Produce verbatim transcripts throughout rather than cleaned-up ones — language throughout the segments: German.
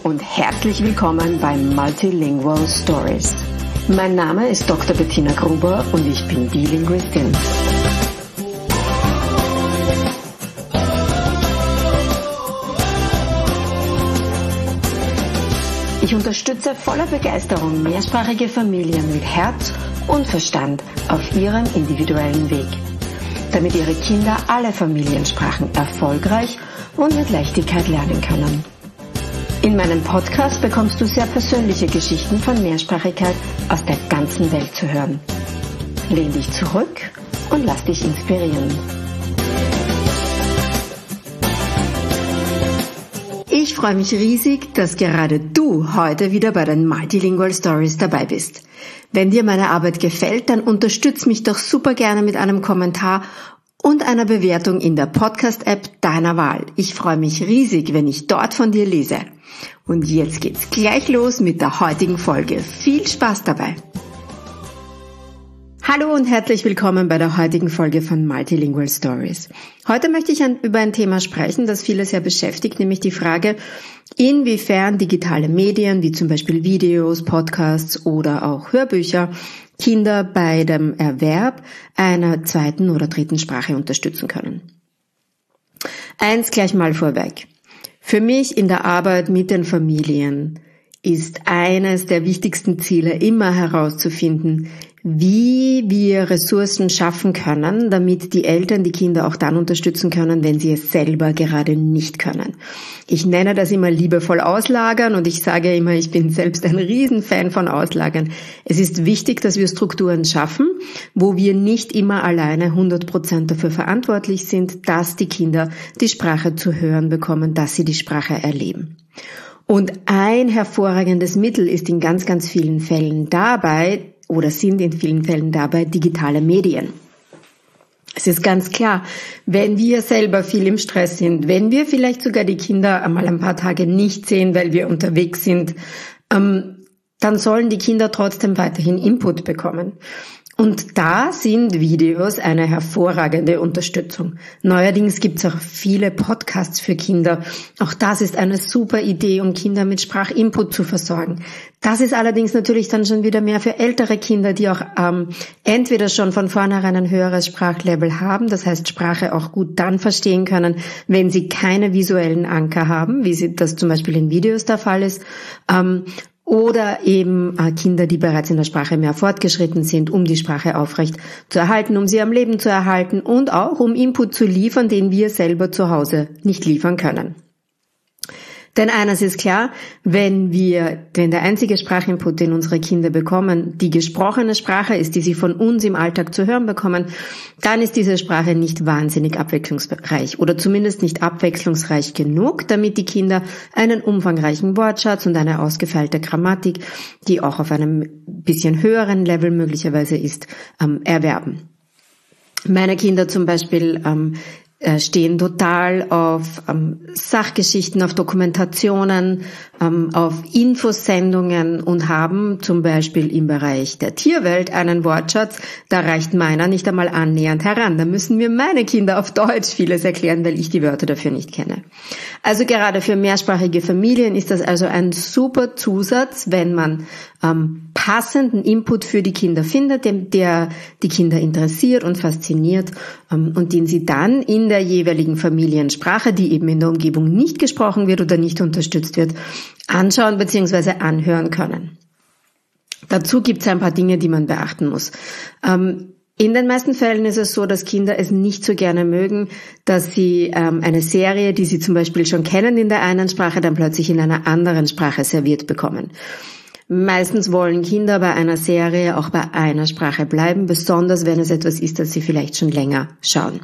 und herzlich willkommen bei Multilingual Stories. Mein Name ist Doktor Bettina Gruber und ich bin Bilinguistin. Ich unterstütze voller Begeisterung mehrsprachige Familien mit Herz und Verstand auf ihrem individuellen Weg, damit ihre Kinder alle Familiensprachen erfolgreich und mit Leichtigkeit lernen können. In meinem Podcast bekommst du sehr persönliche Geschichten von Mehrsprachigkeit aus der ganzen Welt zu hören. Lehn dich zurück und lass dich inspirieren. Ich freue mich riesig, dass gerade du heute wieder bei den Multilingual Stories dabei bist. Wenn dir meine Arbeit gefällt, dann unterstütz mich doch super gerne mit einem Kommentar und einer Bewertung in der Podcast-App deiner Wahl. Ich freue mich riesig, wenn ich dort von dir lese. Und jetzt geht's gleich los mit der heutigen Folge. Viel Spaß dabei! Hallo und herzlich willkommen bei der heutigen Folge von Multilingual Stories. Heute möchte ich an, über ein Thema sprechen, das viele sehr beschäftigt, nämlich die Frage, inwiefern digitale Medien, wie zum Beispiel Videos, Podcasts oder auch Hörbücher, Kinder bei dem Erwerb einer zweiten oder dritten Sprache unterstützen können. Eins gleich mal vorweg. Für mich in der Arbeit mit den Familien ist eines der wichtigsten Ziele immer herauszufinden, wie wir Ressourcen schaffen können, damit die Eltern die Kinder auch dann unterstützen können, wenn sie es selber gerade nicht können. Ich nenne das immer liebevoll auslagern und ich sage immer, ich bin selbst ein Riesenfan von Auslagern. Es ist wichtig, dass wir Strukturen schaffen, wo wir nicht immer alleine hundert Prozent dafür verantwortlich sind, dass die Kinder die Sprache zu hören bekommen, dass sie die Sprache erleben. Und ein hervorragendes Mittel ist in ganz, ganz vielen Fällen dabei, oder sind in vielen Fällen dabei digitale Medien. Es ist ganz klar, wenn wir selber viel im Stress sind, wenn wir vielleicht sogar die Kinder einmal ein paar Tage nicht sehen, weil wir unterwegs sind, ähm, dann sollen die Kinder trotzdem weiterhin Input bekommen. Und da sind Videos eine hervorragende Unterstützung. Neuerdings gibt es auch viele Podcasts für Kinder. Auch das ist eine super Idee, um Kinder mit Sprachinput zu versorgen. Das ist allerdings natürlich dann schon wieder mehr für ältere Kinder, die auch ähm, entweder schon von vornherein ein höheres Sprachlevel haben, das heißt Sprache auch gut dann verstehen können, wenn sie keine visuellen Anker haben, wie sie das zum Beispiel in Videos der Fall ist, ähm, oder eben äh, Kinder, die bereits in der Sprache mehr fortgeschritten sind, um die Sprache aufrecht zu erhalten, um sie am Leben zu erhalten und auch um Input zu liefern, den wir selber zu Hause nicht liefern können. Denn eines ist klar, wenn wir, wenn der einzige Sprachinput, den unsere Kinder bekommen, die gesprochene Sprache ist, die sie von uns im Alltag zu hören bekommen, dann ist diese Sprache nicht wahnsinnig abwechslungsreich oder zumindest nicht abwechslungsreich genug, damit die Kinder einen umfangreichen Wortschatz und eine ausgefeilte Grammatik, die auch auf einem bisschen höheren Level möglicherweise ist, ähm, erwerben. Meine Kinder zum Beispiel ähm, stehen total auf ähm, Sachgeschichten, auf Dokumentationen, ähm, auf Infosendungen und haben zum Beispiel im Bereich der Tierwelt einen Wortschatz, da reicht meiner nicht einmal annähernd heran. Da müssen mir meine Kinder auf Deutsch vieles erklären, weil ich die Wörter dafür nicht kenne. Also gerade für mehrsprachige Familien ist das also ein super Zusatz, wenn man ähm, passenden Input für die Kinder findet, der, der die Kinder interessiert und fasziniert ähm, und den sie dann in der jeweiligen Familiensprache, die eben in der Umgebung nicht gesprochen wird oder nicht unterstützt wird, anschauen bzw. anhören können. Dazu gibt es ein paar Dinge, die man beachten muss. Ähm, in den meisten Fällen ist es so, dass Kinder es nicht so gerne mögen, dass sie ähm, eine Serie, die sie zum Beispiel schon kennen in der einen Sprache, dann plötzlich in einer anderen Sprache serviert bekommen. Meistens wollen Kinder bei einer Serie auch bei einer Sprache bleiben, besonders wenn es etwas ist, das sie vielleicht schon länger schauen.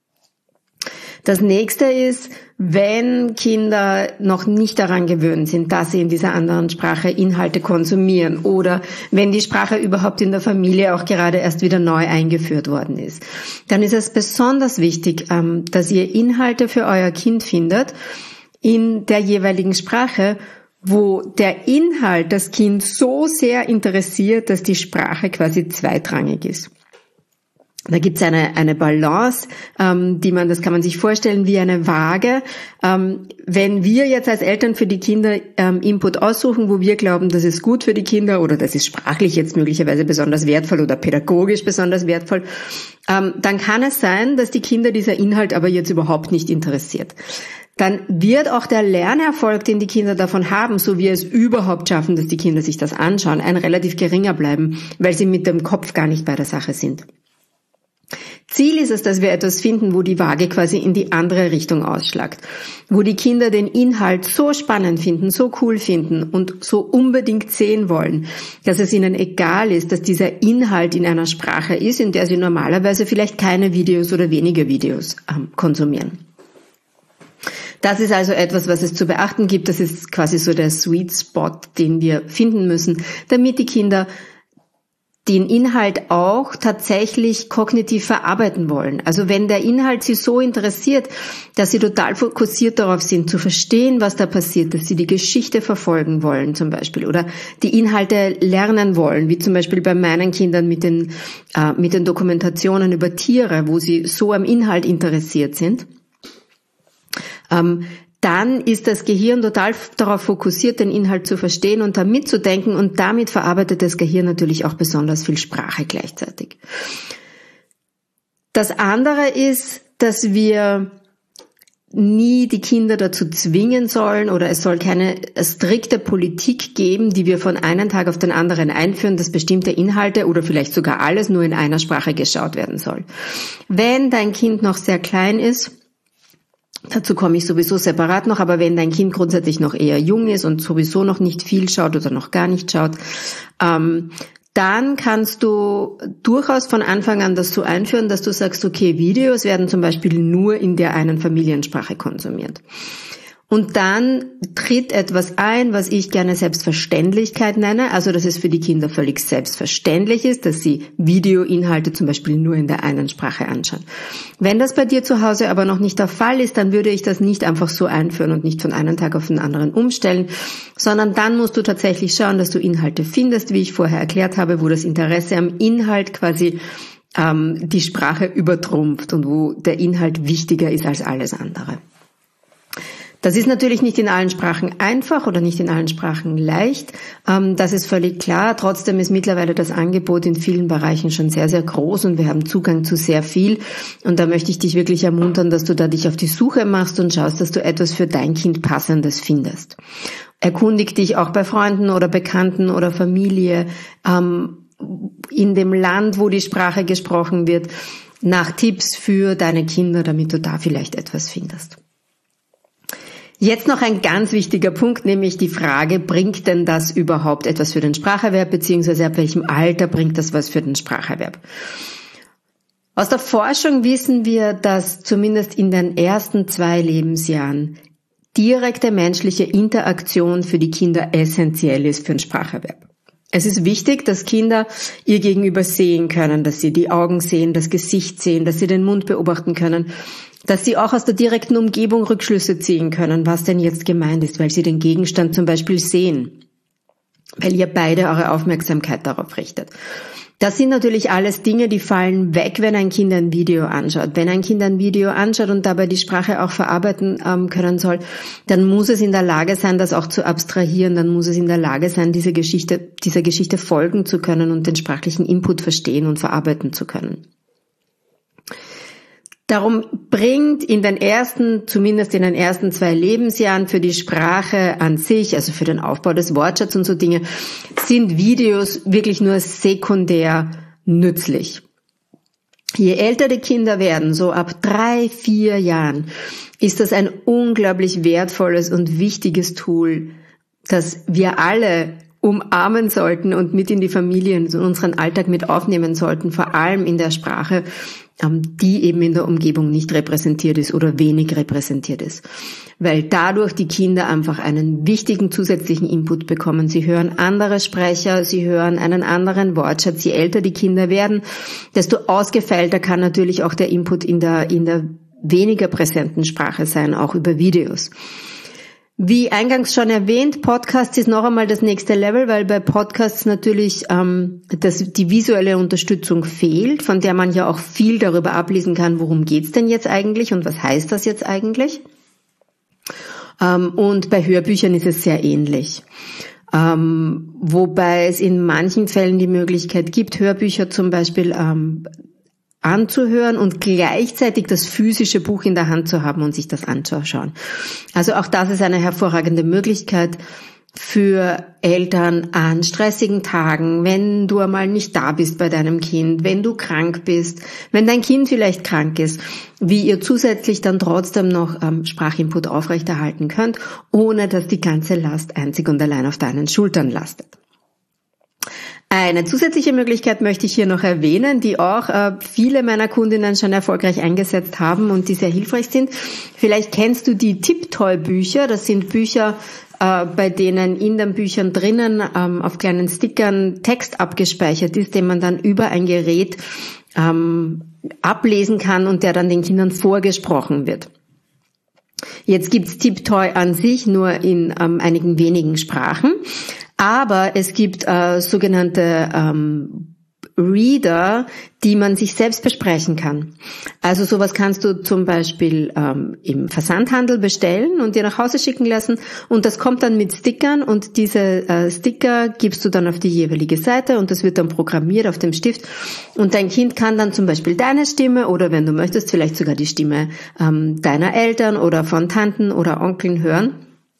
Das nächste ist, wenn Kinder noch nicht daran gewöhnt sind, dass sie in dieser anderen Sprache Inhalte konsumieren oder wenn die Sprache überhaupt in der Familie auch gerade erst wieder neu eingeführt worden ist, dann ist es besonders wichtig, dass ihr Inhalte für euer Kind findet in der jeweiligen Sprache, wo der Inhalt das Kind so sehr interessiert, dass die Sprache quasi zweitrangig ist. Da gibt's eine eine Balance, ähm, die man, das kann man sich vorstellen wie eine Waage. Ähm, wenn wir jetzt als Eltern für die Kinder ähm, Input aussuchen, wo wir glauben, das ist gut für die Kinder oder das ist sprachlich jetzt möglicherweise besonders wertvoll oder pädagogisch besonders wertvoll, ähm, dann kann es sein, dass die Kinder dieser Inhalt aber jetzt überhaupt nicht interessiert. Dann wird auch der Lernerfolg, den die Kinder davon haben, so wie es überhaupt schaffen, dass die Kinder sich das anschauen, ein relativ geringer bleiben, weil sie mit dem Kopf gar nicht bei der Sache sind. Ziel ist es, dass wir etwas finden, wo die Waage quasi in die andere Richtung ausschlagt, wo die Kinder den Inhalt so spannend finden, so cool finden und so unbedingt sehen wollen, dass es ihnen egal ist, dass dieser Inhalt in einer Sprache ist, in der sie normalerweise vielleicht keine Videos oder wenige Videos ähm, konsumieren. Das ist also etwas, was es zu beachten gibt. Das ist quasi so der Sweet Spot, den wir finden müssen, damit die Kinder den Inhalt auch tatsächlich kognitiv verarbeiten wollen. Also wenn der Inhalt sie so interessiert, dass sie total fokussiert darauf sind, zu verstehen, was da passiert, dass sie die Geschichte verfolgen wollen zum Beispiel oder die Inhalte lernen wollen, wie zum Beispiel bei meinen Kindern mit den, äh, mit den Dokumentationen über Tiere, wo sie so am Inhalt interessiert sind, ähm, dann ist das Gehirn total darauf fokussiert, den Inhalt zu verstehen und da mitzudenken und damit verarbeitet das Gehirn natürlich auch besonders viel Sprache gleichzeitig. Das andere ist, dass wir nie die Kinder dazu zwingen sollen oder es soll keine strikte Politik geben, die wir von einem Tag auf den anderen einführen, dass bestimmte Inhalte oder vielleicht sogar alles nur in einer Sprache geschaut werden soll. Wenn dein Kind noch sehr klein ist, dazu komme ich sowieso separat noch, aber wenn dein Kind grundsätzlich noch eher jung ist und sowieso noch nicht viel schaut oder noch gar nicht schaut, ähm, dann kannst du durchaus von Anfang an das so einführen, dass du sagst, okay, Videos werden zum Beispiel nur in der einen Familiensprache konsumiert. Und dann tritt etwas ein, was ich gerne Selbstverständlichkeit nenne, also dass es für die Kinder völlig selbstverständlich ist, dass sie Videoinhalte zum Beispiel nur in der einen Sprache anschauen. Wenn das bei dir zu Hause aber noch nicht der Fall ist, dann würde ich das nicht einfach so einführen und nicht von einem Tag auf den anderen umstellen, sondern dann musst du tatsächlich schauen, dass du Inhalte findest, wie ich vorher erklärt habe, wo das Interesse am Inhalt quasi ähm, die Sprache übertrumpft und wo der Inhalt wichtiger ist als alles andere. Das ist natürlich nicht in allen Sprachen einfach oder nicht in allen Sprachen leicht. Das ist völlig klar. Trotzdem ist mittlerweile das Angebot in vielen Bereichen schon sehr, sehr groß und wir haben Zugang zu sehr viel. Und da möchte ich dich wirklich ermuntern, dass du da dich auf die Suche machst und schaust, dass du etwas für dein Kind Passendes findest. Erkundig dich auch bei Freunden oder Bekannten oder Familie in dem Land, wo die Sprache gesprochen wird, nach Tipps für deine Kinder, damit du da vielleicht etwas findest. Jetzt noch ein ganz wichtiger Punkt, nämlich die Frage, bringt denn das überhaupt etwas für den Spracherwerb, beziehungsweise ab welchem Alter bringt das was für den Spracherwerb? Aus der Forschung wissen wir, dass zumindest in den ersten zwei Lebensjahren direkte menschliche Interaktion für die Kinder essentiell ist für den Spracherwerb. Es ist wichtig, dass Kinder ihr Gegenüber sehen können, dass sie die Augen sehen, das Gesicht sehen, dass sie den Mund beobachten können, dass sie auch aus der direkten Umgebung Rückschlüsse ziehen können, was denn jetzt gemeint ist, weil sie den Gegenstand zum Beispiel sehen, weil ihr beide eure Aufmerksamkeit darauf richtet. Das sind natürlich alles Dinge, die fallen weg, wenn ein Kind ein Video anschaut. Wenn ein Kind ein Video anschaut und dabei die Sprache auch verarbeiten ähm, können soll, dann muss es in der Lage sein, das auch zu abstrahieren, dann muss es in der Lage sein, diese Geschichte, dieser Geschichte folgen zu können und den sprachlichen Input verstehen und verarbeiten zu können. Darum bringt in den ersten, zumindest in den ersten zwei Lebensjahren für die Sprache an sich, also für den Aufbau des Wortschatzes und so Dinge, sind Videos wirklich nur sekundär nützlich. Je älter die Kinder werden, so ab drei, vier Jahren, ist das ein unglaublich wertvolles und wichtiges Tool, das wir alle umarmen sollten und mit in die Familie, in unseren Alltag mit aufnehmen sollten, vor allem in der Sprache, die eben in der Umgebung nicht repräsentiert ist oder wenig repräsentiert ist. Weil dadurch die Kinder einfach einen wichtigen zusätzlichen Input bekommen. Sie hören andere Sprecher, sie hören einen anderen Wortschatz. Je älter die Kinder werden, desto ausgefeilter kann natürlich auch der Input in der, in der weniger präsenten Sprache sein, auch über Videos. Wie eingangs schon erwähnt, Podcast ist noch einmal das nächste Level, weil bei Podcasts natürlich ähm, das, die visuelle Unterstützung fehlt, von der man ja auch viel darüber ablesen kann, worum geht's denn jetzt eigentlich und was heißt das jetzt eigentlich. Ähm, und bei Hörbüchern ist es sehr ähnlich. Ähm, wobei es in manchen Fällen die Möglichkeit gibt, Hörbücher zum Beispiel ähm, anzuhören und gleichzeitig das physische Buch in der Hand zu haben und sich das anzuschauen. Also auch das ist eine hervorragende Möglichkeit für Eltern an stressigen Tagen, wenn du einmal nicht da bist bei deinem Kind, wenn du krank bist, wenn dein Kind vielleicht krank ist, wie ihr zusätzlich dann trotzdem noch ähm, Sprachinput aufrechterhalten könnt, ohne dass die ganze Last einzig und allein auf deinen Schultern lastet. Eine zusätzliche Möglichkeit möchte ich hier noch erwähnen, die auch äh, viele meiner Kundinnen schon erfolgreich eingesetzt haben und die sehr hilfreich sind. Vielleicht kennst du die Tiptoy-Bücher. Das sind Bücher, äh, bei denen in den Büchern drinnen ähm, auf kleinen Stickern Text abgespeichert ist, den man dann über ein Gerät ähm, ablesen kann und der dann den Kindern vorgesprochen wird. Jetzt gibt's Tiptoy an sich nur in ähm, einigen wenigen Sprachen. Aber es gibt äh, sogenannte ähm, Reader, die man sich selbst besprechen kann. Also sowas kannst du zum Beispiel ähm, im Versandhandel bestellen und dir nach Hause schicken lassen und das kommt dann mit Stickern und diese äh, Sticker gibst du dann auf die jeweilige Seite und das wird dann programmiert auf dem Stift und dein Kind kann dann zum Beispiel deine Stimme oder wenn du möchtest vielleicht sogar die Stimme ähm, deiner Eltern oder von Tanten oder Onkeln hören,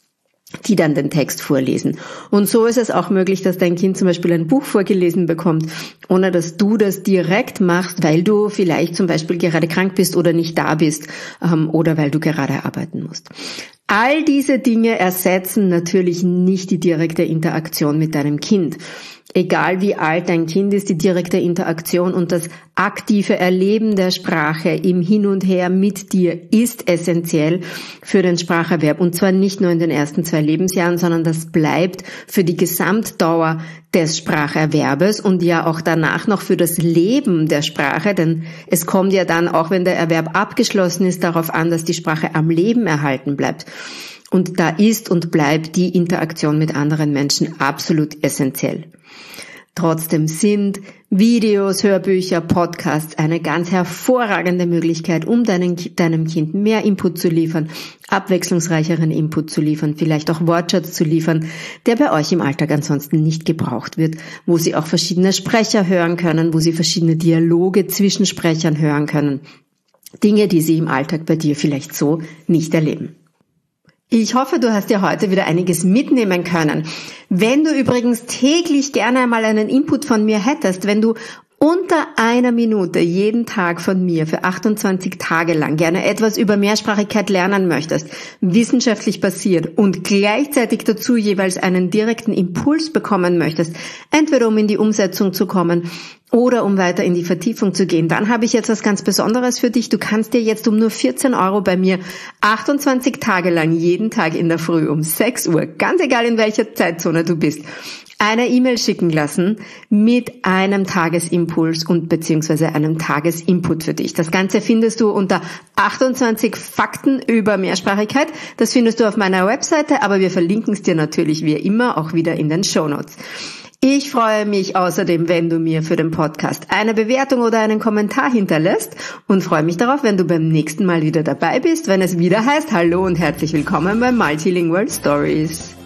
die dann den Text vorlesen. Und so ist es auch möglich, dass dein Kind zum Beispiel ein Buch vorgelesen bekommt, ohne dass du das direkt machst, weil du vielleicht zum Beispiel gerade krank bist oder nicht da bist ähm, oder weil du gerade arbeiten musst. All diese Dinge ersetzen natürlich nicht die direkte Interaktion mit deinem Kind. Egal wie alt dein Kind ist, die direkte Interaktion und das aktive Erleben der Sprache im Hin und Her mit dir ist essentiell für den Spracherwerb. Und zwar nicht nur in den ersten zwei Lebensjahren, sondern das bleibt für die Gesamtdauer des Spracherwerbes und ja auch danach noch für das Leben der Sprache, denn es kommt ja dann, auch wenn der Erwerb abgeschlossen ist, darauf an, dass die Sprache am Leben erhalten bleibt. Und da ist und bleibt die Interaktion mit anderen Menschen absolut essentiell. Trotzdem sind Videos, Hörbücher, Podcasts eine ganz hervorragende Möglichkeit, um deinen, deinem Kind mehr Input zu liefern, abwechslungsreicheren Input zu liefern, vielleicht auch Wortschatz zu liefern, der bei euch im Alltag ansonsten nicht gebraucht wird, wo sie auch verschiedene Sprecher hören können, wo sie verschiedene Dialoge zwischen Sprechern hören können. Dinge, die sie im Alltag bei dir vielleicht so nicht erleben. Ich hoffe, du hast dir heute wieder einiges mitnehmen können. Wenn du übrigens täglich gerne einmal einen Input von mir hättest, wenn du unter einer Minute jeden Tag von mir für achtundzwanzig Tage lang gerne etwas über Mehrsprachigkeit lernen möchtest, wissenschaftlich basiert und gleichzeitig dazu jeweils einen direkten Impuls bekommen möchtest, entweder um in die Umsetzung zu kommen oder um weiter in die Vertiefung zu gehen, dann habe ich jetzt was ganz Besonderes für dich. Du kannst dir jetzt um nur vierzehn Euro bei mir achtundzwanzig Tage lang jeden Tag in der Früh um sechs Uhr, ganz egal in welcher Zeitzone du bist, eine E-Mail schicken lassen mit einem Tagesimpuls und beziehungsweise einem Tagesinput für dich. Das Ganze findest du unter achtundzwanzig Fakten über Mehrsprachigkeit. Das findest du auf meiner Webseite, aber wir verlinken es dir natürlich wie immer auch wieder in den Shownotes. Ich freue mich außerdem, wenn du mir für den Podcast eine Bewertung oder einen Kommentar hinterlässt und freue mich darauf, wenn du beim nächsten Mal wieder dabei bist, wenn es wieder heißt, hallo und herzlich willkommen bei Multilingual Stories.